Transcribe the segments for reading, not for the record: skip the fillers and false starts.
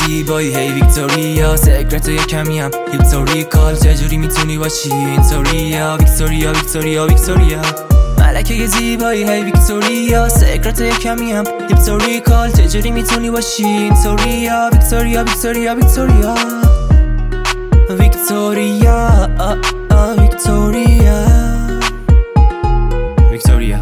زیبایی هی ویکتوریا، سکرت یه کمی هم هیپتوریکال، چجوری میتونی باشی اینطوریا؟ ویکتوریا ویکتوریا ویکتوریا، ملکه زیبایی هی ویکتوریا، سکرت یه کمی هم هیپتوریکال، چجوری میتونی باشی اینطوریا؟ ویکتوریا ویکتوریا ویکتوریا ویکتوریا ویکتوریا ویکتوریا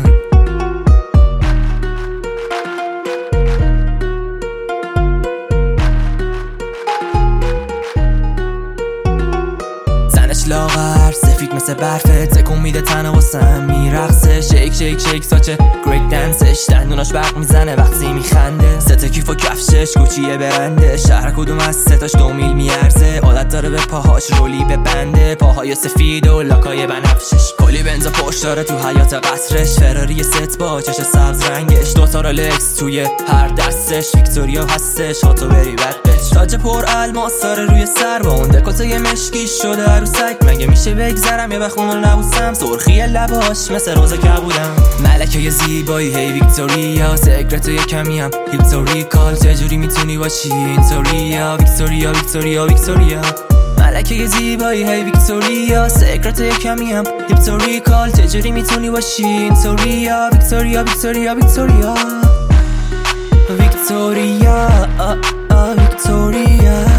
زنش لاغر سفید مثل برفه، تکون میده تنه واسم میرقصه، شیک شیک شیک ساچه گریت دنسش، دندوناش برق میزنه وقتی میخنده، سه کیف و کفشش کوچیه برنده، شهر کدوم از ستاش 2 میل میارزه، عادت داره به پاهاش رولی ببنده، پاهای سفید و لاکای بنفشش، کلی بنز پشت داره تو حیات قصرش، فراری ست با چش سبز رنگش، 2 تا رولکس توی هر دستش، ویکتوریا هستش هاتو بری بدش، تاج پر الماس داره روی سر با اون دکوته مشکی شده عروسک، مگه میشه بگذرم یا بخونو نبوسم، سرخی لباش مثل روز کبودم، ملکه زیبایی هی ویکتوریا، سکرت یه کمی هم هیپتوریکال، چجوری میتونی باشی اینطوریا؟ ویکتوریا ویکتوریا ویکتوریا، ملکه زیبایی هی ویکتوریا، سکرت یه کمی هم هیپتوریکال، چجوری میتونی باشی اینطوریا؟ ویکتوریا ویکتوریا ویکتوریا ویکتوریا ویکتوریا